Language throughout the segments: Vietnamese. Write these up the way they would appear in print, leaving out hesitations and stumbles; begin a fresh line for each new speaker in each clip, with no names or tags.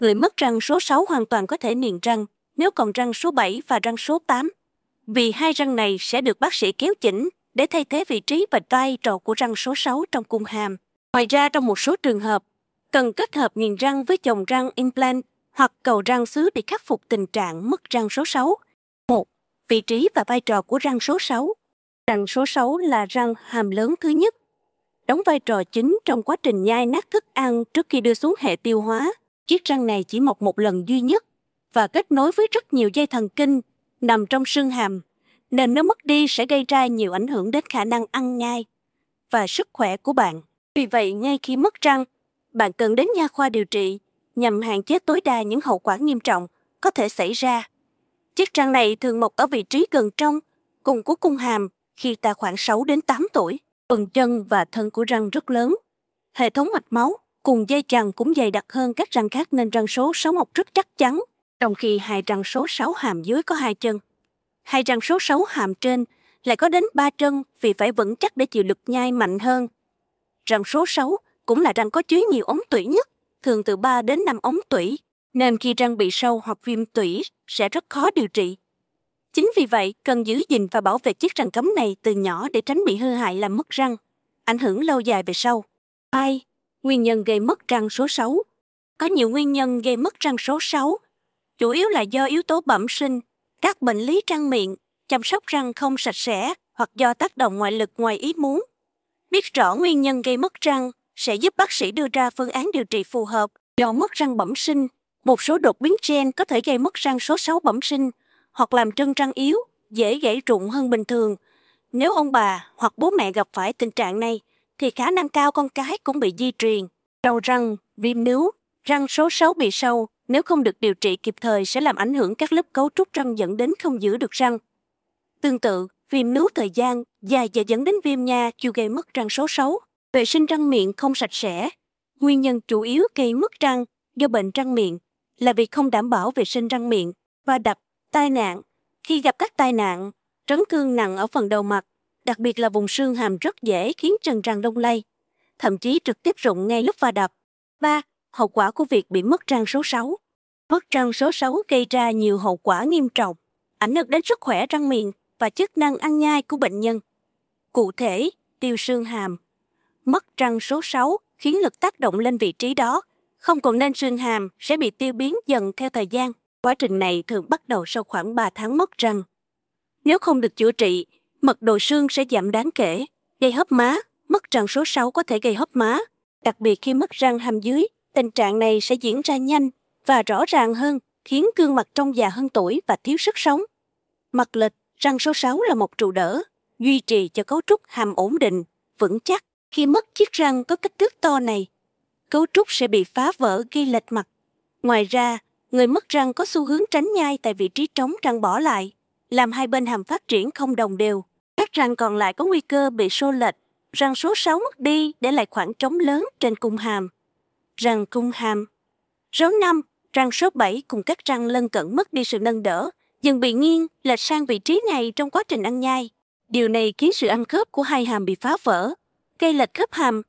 Người mất răng số 6 hoàn toàn có thể niềng răng nếu còn răng số 7 và răng số 8, vì hai răng này sẽ được bác sĩ kéo chỉnh để thay thế vị trí và vai trò của răng số 6 trong cung hàm. Ngoài ra, trong một số trường hợp, cần kết hợp niềng răng với chồng răng implant hoặc cầu răng sứ để khắc phục tình trạng mất răng số 6. 1. Vị trí và vai trò của răng số 6. Răng số 6 là răng hàm lớn thứ nhất, đóng vai trò chính trong quá trình nhai nát thức ăn trước khi đưa xuống hệ tiêu hóa. Chiếc răng này chỉ mọc một lần duy nhất và kết nối với rất nhiều dây thần kinh nằm trong xương hàm, nên nếu mất đi sẽ gây ra nhiều ảnh hưởng đến khả năng ăn nhai và sức khỏe của bạn. Vì vậy, ngay khi mất răng, bạn cần đến nha khoa điều trị nhằm hạn chế tối đa những hậu quả nghiêm trọng có thể xảy ra. Chiếc răng này thường mọc ở vị trí gần trong cùng của cung hàm khi ta khoảng 6 đến 8 tuổi. Phần chân và thân của răng rất lớn. Hệ thống mạch máu cùng dây chằng cũng dày đặc hơn các răng khác nên răng số 6 mọc rất chắc chắn, trong khi hai răng số 6 hàm dưới có 2 chân. Hai răng số 6 hàm trên lại có đến 3 chân vì phải vững chắc để chịu lực nhai mạnh hơn. Răng số 6 cũng là răng có chứa nhiều ống tủy nhất, thường từ 3 đến 5 ống tủy, nên khi răng bị sâu hoặc viêm tủy sẽ rất khó điều trị. Chính vì vậy, cần giữ gìn và bảo vệ chiếc răng cấm này từ nhỏ để tránh bị hư hại làm mất răng, ảnh hưởng lâu dài về sau. 2. Nguyên nhân gây mất răng số 6. Có nhiều nguyên nhân gây mất răng số 6, chủ yếu là do yếu tố bẩm sinh, các bệnh lý răng miệng, chăm sóc răng không sạch sẽ hoặc do tác động ngoại lực ngoài ý muốn. Biết rõ nguyên nhân gây mất răng sẽ giúp bác sĩ đưa ra phương án điều trị phù hợp. Do mất răng bẩm sinh, một số đột biến gen có thể gây mất răng số 6 bẩm sinh hoặc làm chân răng yếu, dễ gãy rụng hơn bình thường. Nếu ông bà hoặc bố mẹ gặp phải tình trạng này, thì khả năng cao con cái cũng bị di truyền. Sâu răng, viêm nướu, răng số 6 bị sâu nếu không được điều trị kịp thời sẽ làm ảnh hưởng các lớp cấu trúc răng dẫn đến không giữ được răng. Tương tự, viêm nướu thời gian dài và dẫn đến viêm nha chưa gây mất răng số 6. Vệ sinh răng miệng không sạch sẽ. Nguyên nhân chủ yếu gây mất răng do bệnh răng miệng là vì không đảm bảo vệ sinh răng miệng, va đập, tai nạn. Khi gặp các tai nạn, chấn thương nặng ở phần đầu mặt, đặc biệt là vùng xương hàm rất dễ khiến chân răng lung lay, thậm chí trực tiếp rụng ngay lúc va đập. 3. Hậu quả của việc bị mất răng số 6. Mất răng số 6 gây ra nhiều hậu quả nghiêm trọng, ảnh hưởng đến sức khỏe răng miệng và chức năng ăn nhai của bệnh nhân. Cụ thể, tiêu xương hàm. Mất răng số 6 khiến lực tác động lên vị trí đó, không còn nên xương hàm sẽ bị tiêu biến dần theo thời gian. Quá trình này thường bắt đầu sau khoảng 3 tháng mất răng. Nếu không được chữa trị, mật độ xương sẽ giảm đáng kể, gây hốc má. Mất răng số 6 có thể gây hốc má, đặc biệt khi mất răng hàm dưới. Tình trạng này sẽ diễn ra nhanh và rõ ràng hơn, khiến gương mặt trông già hơn tuổi và thiếu sức sống. Mặt lệch, răng số 6 là một trụ đỡ, duy trì cho cấu trúc hàm ổn định, vững chắc. Khi mất chiếc răng có kích thước to này, cấu trúc sẽ bị phá vỡ gây lệch mặt. Ngoài ra, người mất răng có xu hướng tránh nhai tại vị trí trống răng bỏ lại, làm hai bên hàm phát triển không đồng đều. Các răng còn lại có nguy cơ bị xô lệch. Răng số 6 mất đi để lại khoảng trống lớn trên cung hàm. Răng cung hàm. Số 5, răng số 7 cùng các răng lân cận mất đi sự nâng đỡ, dần bị nghiêng lệch sang vị trí này trong quá trình ăn nhai. Điều này khiến sự ăn khớp của hai hàm bị phá vỡ, gây lệch khớp hàm,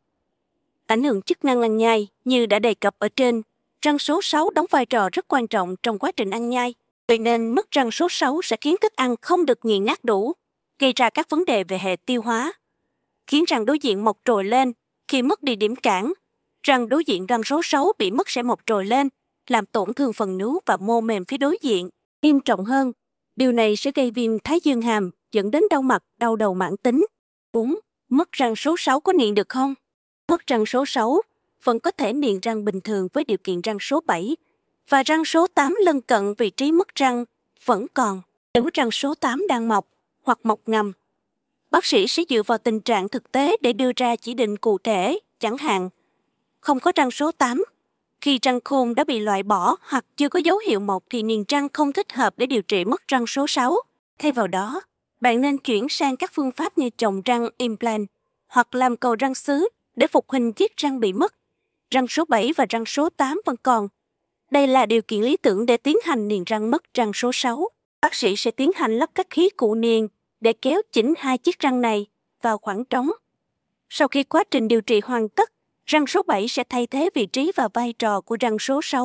ảnh hưởng chức năng ăn nhai. Như đã đề cập ở trên, răng số 6 đóng vai trò rất quan trọng trong quá trình ăn nhai. Vậy nên mất răng số 6 sẽ khiến thức ăn không được nghiền nát đủ, gây ra các vấn đề về hệ tiêu hóa, khiến răng đối diện mọc trồi lên. Khi mất đi điểm cản, răng đối diện răng số 6 bị mất sẽ mọc trồi lên, làm tổn thương phần nướu và mô mềm phía đối diện. Nghiêm trọng hơn, điều này sẽ gây viêm thái dương hàm, dẫn đến đau mặt, đau đầu mãn tính. 4. Mất răng số 6 có niềng được không? Mất răng số 6 vẫn có thể niềng răng bình thường với điều kiện răng số 7 và răng số 8 lân cận vị trí mất răng vẫn còn. Nếu răng số 8 đang mọc hoặc mọc ngầm, bác sĩ sẽ dựa vào tình trạng thực tế để đưa ra chỉ định cụ thể, chẳng hạn không có răng số 8. Khi răng khôn đã bị loại bỏ hoặc chưa có dấu hiệu mọc thì niềng răng không thích hợp để điều trị mất răng số 6. Thay vào đó, bạn nên chuyển sang các phương pháp như trồng răng implant hoặc làm cầu răng sứ để phục hình chiếc răng bị mất. Răng số 7 và răng số 8 vẫn còn. Đây là điều kiện lý tưởng để tiến hành niềng răng mất răng số 6. Bác sĩ sẽ tiến hành lắp các khí cụ niềng để kéo chỉnh hai chiếc răng này vào khoảng trống. Sau khi quá trình điều trị hoàn tất, răng số 7 sẽ thay thế vị trí và vai trò của răng số 6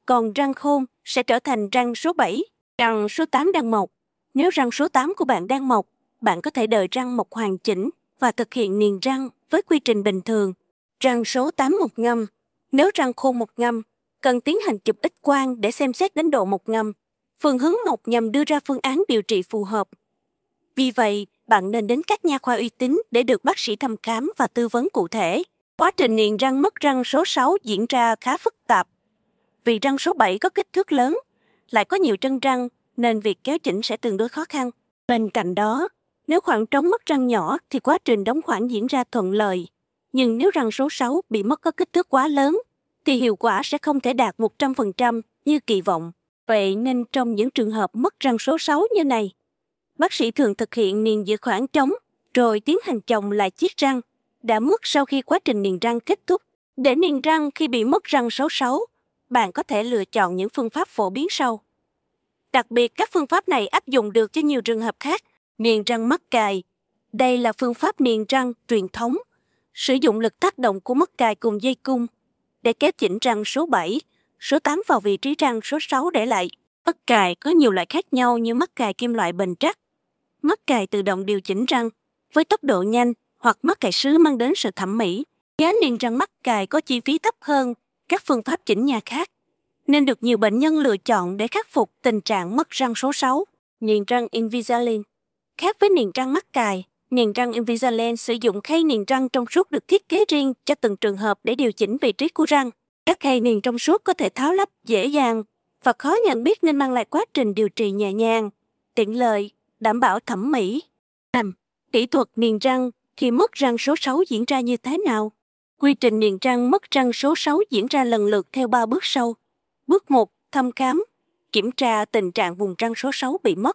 còn răng khôn sẽ trở thành răng số 7, răng số 8 đang mọc. Nếu răng số 8 của bạn đang mọc, bạn có thể đợi răng mọc hoàn chỉnh và thực hiện niềng răng với quy trình bình thường. Răng số 8 mọc ngâm. Nếu răng khôn mọc ngâm, cần tiến hành chụp X-quang để xem xét đến độ mọc ngâm, phương hướng mọc nhằm đưa ra phương án điều trị phù hợp. Vì vậy, bạn nên đến các nha khoa uy tín để được bác sĩ thăm khám và tư vấn cụ thể. Quá trình niềng răng mất răng số 6 diễn ra khá phức tạp. Vì răng số 7 có kích thước lớn, lại có nhiều chân răng, nên việc kéo chỉnh sẽ tương đối khó khăn. Bên cạnh đó, nếu khoảng trống mất răng nhỏ thì quá trình đóng khoảng diễn ra thuận lợi. Nhưng nếu răng số 6 bị mất có kích thước quá lớn, thì hiệu quả sẽ không thể đạt 100% như kỳ vọng. Vậy nên trong những trường hợp mất răng số 6 như này, bác sĩ thường thực hiện niềng giữa khoảng trống, rồi tiến hành chồng lại chiếc răng đã mất sau khi quá trình niềng răng kết thúc. Để niềng răng khi bị mất răng số 6, bạn có thể lựa chọn những phương pháp phổ biến sau. Đặc biệt, các phương pháp này áp dụng được cho nhiều trường hợp khác. Niềng răng mắc cài. Đây là phương pháp niềng răng truyền thống, sử dụng lực tác động của mắc cài cùng dây cung để kéo chỉnh răng số 7, số 8 vào vị trí răng số 6 để lại. Mắc cài có nhiều loại khác nhau như mắc cài kim loại bền chắc, mắc cài tự động điều chỉnh răng với tốc độ nhanh hoặc mắc cài sứ mang đến sự thẩm mỹ. Giá niềng răng mắc cài có chi phí thấp hơn các phương pháp chỉnh nha khác, nên được nhiều bệnh nhân lựa chọn để khắc phục tình trạng mất răng số 6. Niềng răng Invisalign. Khác với niềng răng mắc cài, niềng răng Invisalign sử dụng khay niềng răng trong suốt được thiết kế riêng cho từng trường hợp để điều chỉnh vị trí của răng. Các khay niềng trong suốt có thể tháo lắp dễ dàng và khó nhận biết nên mang lại quá trình điều trị nhẹ nhàng, tiện lợi, đảm bảo thẩm mỹ. Kỹ thuật niềng răng khi mất răng số 6 diễn ra như thế nào? Quy trình niềng răng mất răng số 6 diễn ra lần lượt theo 3 bước sau. Bước 1. Thăm khám, kiểm tra tình trạng vùng răng số 6 bị mất.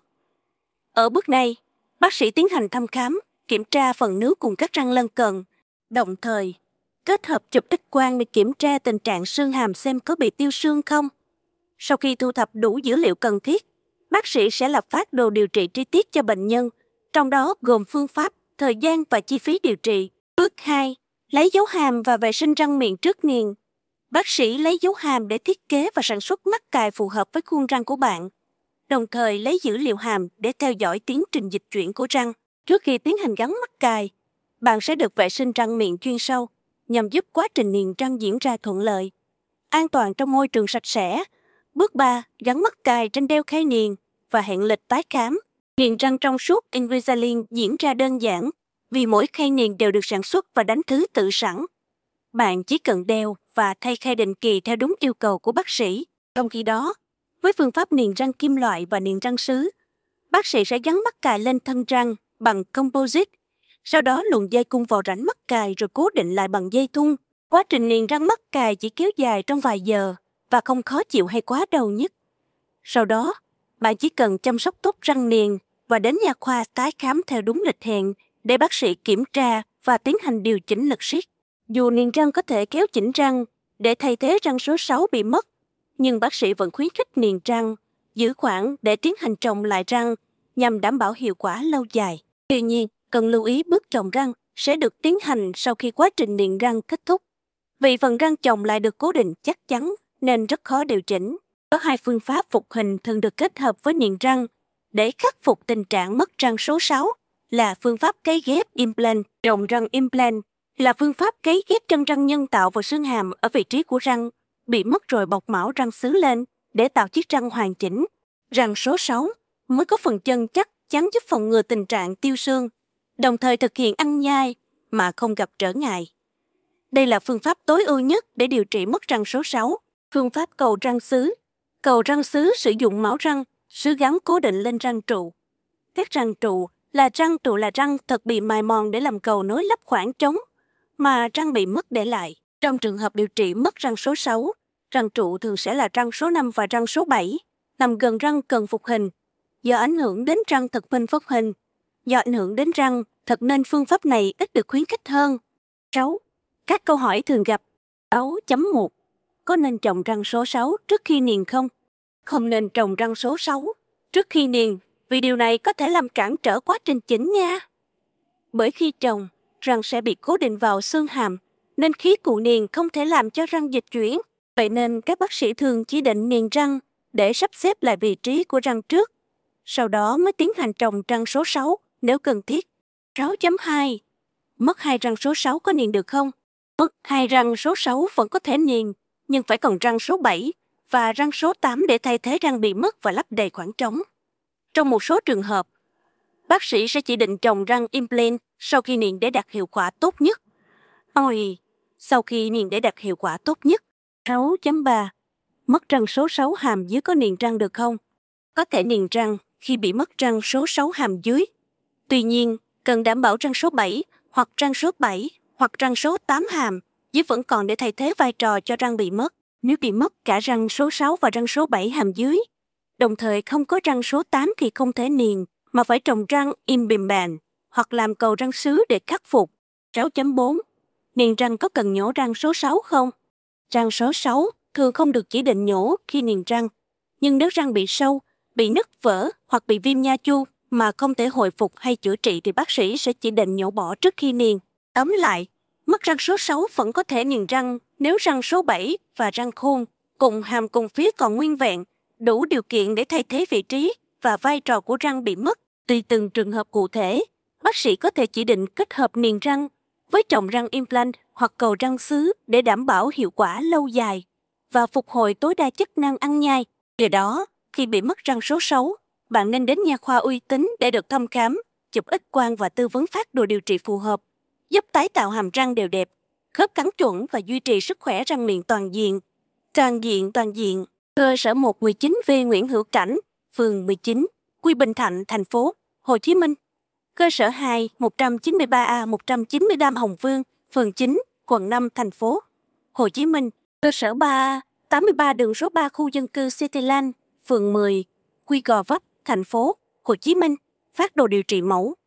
Ở bước này, bác sĩ tiến hành thăm khám, kiểm tra phần nướu cùng các răng lân cận, đồng thời kết hợp chụp X-quang để kiểm tra tình trạng xương hàm xem có bị tiêu xương không. Sau khi thu thập đủ dữ liệu cần thiết, bác sĩ sẽ lập phác đồ điều trị chi tiết cho bệnh nhân, trong đó gồm phương pháp, thời gian và chi phí điều trị. Bước 2. Lấy dấu hàm và vệ sinh răng miệng trước niềng. Bác sĩ lấy dấu hàm để thiết kế và sản xuất mắc cài phù hợp với khuôn răng của bạn, đồng thời lấy dữ liệu hàm để theo dõi tiến trình dịch chuyển của răng. Trước khi tiến hành gắn mắc cài, bạn sẽ được vệ sinh răng miệng chuyên sâu nhằm giúp quá trình niềng răng diễn ra thuận lợi, an toàn trong môi trường sạch sẽ. Bước 3. Gắn mắc cài trên đeo khay niềng và hẹn lịch tái khám. Niềng răng trong suốt Invisalign diễn ra đơn giản vì mỗi khay niềng đều được sản xuất và đánh thứ tự sẵn. Bạn chỉ cần đeo và thay khay định kỳ theo đúng yêu cầu của bác sĩ. Trong khi đó, với phương pháp niềng răng kim loại và niềng răng sứ, bác sĩ sẽ gắn mắc cài lên thân răng bằng composite, sau đó luồn dây cung vào rãnh mắc cài rồi cố định lại bằng dây thun. Quá trình niềng răng mắc cài chỉ kéo dài trong vài giờ và không khó chịu hay quá đau nhức. Sau đó, bạn chỉ cần chăm sóc tốt răng niềng và đến nha khoa tái khám theo đúng lịch hẹn để bác sĩ kiểm tra và tiến hành điều chỉnh lực siết. Dù niềng răng có thể kéo chỉnh răng để thay thế răng số 6 bị mất, nhưng bác sĩ vẫn khuyến khích niềng răng giữ khoảng để tiến hành trồng lại răng nhằm đảm bảo hiệu quả lâu dài. Tuy nhiên, cần lưu ý bước trồng răng sẽ được tiến hành sau khi quá trình niềng răng kết thúc. Vì phần răng chồng lại được cố định chắc chắn nên rất khó điều chỉnh. Có 2 phương pháp phục hình thường được kết hợp với niềng răng để khắc phục tình trạng mất răng số 6 là phương pháp cấy ghép implant. Trồng răng implant là phương pháp cấy ghép chân răng nhân tạo vào xương hàm ở vị trí của răng bị mất rồi bọc mão răng sứ lên để tạo chiếc răng hoàn chỉnh. Răng số 6 mới có phần chân chắc chắn giúp phòng ngừa tình trạng tiêu xương, đồng thời thực hiện ăn nhai mà không gặp trở ngại. Đây là phương pháp tối ưu nhất để điều trị mất răng số 6. Phương pháp cầu răng sứ. Cầu răng sứ sử dụng mão răng, sứ gắn cố định lên răng trụ. Các răng trụ là răng thật bị mài mòn để làm cầu nối lấp khoảng trống mà răng bị mất để lại. Trong trường hợp điều trị mất răng số 6, răng trụ thường sẽ là răng số 5 và răng số 7, nằm gần răng cần phục hình. Do ảnh hưởng đến răng thật bên phục hình, do ảnh hưởng đến răng thật nên phương pháp này ít được khuyến khích hơn. 6. Các câu hỏi thường gặp. 6.1. Có nên trồng răng số 6 trước khi niềng không? Không nên trồng răng số 6 trước khi niềng, vì điều này có thể làm cản trở quá trình chỉnh nha. Bởi khi trồng, răng sẽ bị cố định vào xương hàm, nên khí cụ niềng không thể làm cho răng dịch chuyển. Vậy nên các bác sĩ thường chỉ định niềng răng để sắp xếp lại vị trí của răng trước, sau đó mới tiến hành trồng răng số 6 nếu cần thiết. 6.2. Mất hai răng số 6 có niềng được không? Mất hai răng số 6 vẫn có thể niềng, nhưng phải còn răng số 7 và răng số 8 để thay thế răng bị mất và lấp đầy khoảng trống. Trong một số trường hợp, bác sĩ sẽ chỉ định trồng răng implant sau khi niềng để đạt hiệu quả tốt nhất. Sau khi niềng để đạt hiệu quả tốt nhất. 6.3. Mất răng số 6 hàm dưới có niềng răng được không? Có thể niềng răng khi bị mất răng số 6 hàm dưới. Tuy nhiên, cần đảm bảo răng số 7 hoặc răng số 7 hoặc răng số 8 hàm dưới vẫn còn để thay thế vai trò cho răng bị mất. Nếu bị mất cả răng số 6 và răng số 7 hàm dưới, đồng thời không có răng số 8 thì không thể niềng, mà phải trồng răng implant hoặc làm cầu răng sứ để khắc phục. 6.4. Niềng răng có cần nhổ răng số 6 không? Răng số 6 thường không được chỉ định nhổ khi niềng răng, nhưng nếu răng bị sâu, bị nứt vỡ hoặc bị viêm nha chu mà không thể hồi phục hay chữa trị thì bác sĩ sẽ chỉ định nhổ bỏ trước khi niềng. Tóm lại, mất răng số 6 vẫn có thể niềng răng nếu răng số 7 và răng khôn cùng hàm cùng phía còn nguyên vẹn, đủ điều kiện để thay thế vị trí và vai trò của răng bị mất. Tùy từng trường hợp cụ thể, bác sĩ có thể chỉ định kết hợp niềng răng với trồng răng implant hoặc cầu răng sứ để đảm bảo hiệu quả lâu dài và phục hồi tối đa chức năng ăn nhai. Do đó, khi bị mất răng số 6, bạn nên đến nha khoa uy tín để được thăm khám, chụp X-quang và tư vấn phác đồ điều trị phù hợp, giúp tái tạo hàm răng đều đẹp, khớp cắn chuẩn và duy trì sức khỏe răng miệng toàn diện. Toàn diện. Cơ sở 119V Nguyễn Hữu Cảnh, phường 19, Quy Bình Thạnh, thành phố Hồ Chí Minh. Cơ sở 2, 193A 193 Hồng Vương, phường 9, quận 5, thành phố Hồ Chí Minh. Cơ sở 3A, 83 đường số 3 khu dân cư Cityland, phường 10, Quy Gò Vấp, thành phố Hồ Chí Minh. Phác đồ điều trị mẫu.